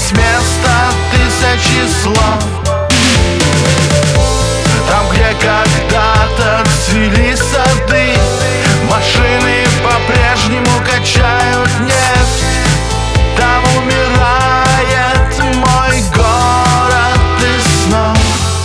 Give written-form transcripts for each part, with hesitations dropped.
Здесь место тысячи слов. Там, где когда-то цвели сады, машины по-прежнему качают нефть. Там умирает мой город из снов.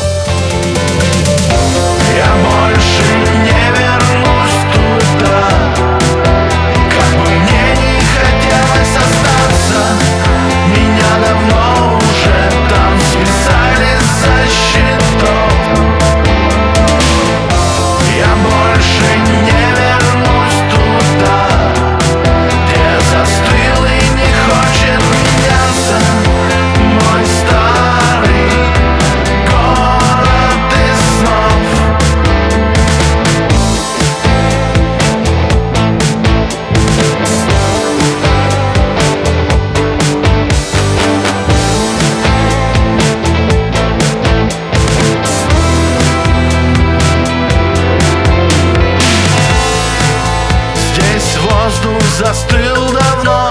Я больше не вернусь туда. Как бы мне не хотелось остаться, меня давно уже там списали со счетов. Я больше не вернусь туда, где застыл и не хочет меняться мой старый город из снов. Здесь воздух застыл давно.